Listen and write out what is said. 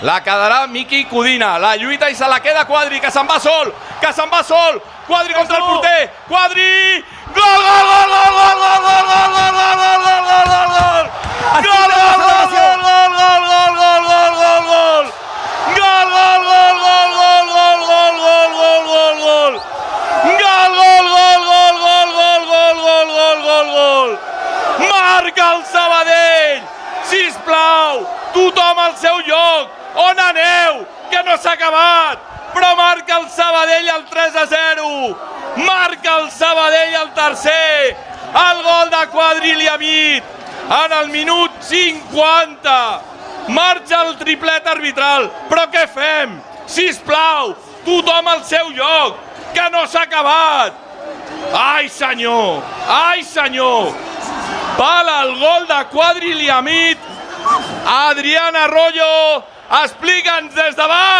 La quedarà Miqui Codina, la lluita i se la queda Quadri, que se'n va sol, Quadri contra el porter, Quadri, gol, gol, gol, gol, gol, gol, gol, gol, gol, gol, gol, gol, gol, marca el Sabadell, sisplau, tothom al seu lloc, on aneu, que no s'ha acabat, però marca el Sabadell el 3-0, marca el Sabadell el tercer, el gol de Quadri Liamit, en el minut 50, marxa el triplet arbitral, però què fem? Sisplau, tothom al seu lloc, que no s'ha acabat. Ai senyor, pala el gol de Quadri Liamit, Adrián Arroyo, explica'ns des de baix.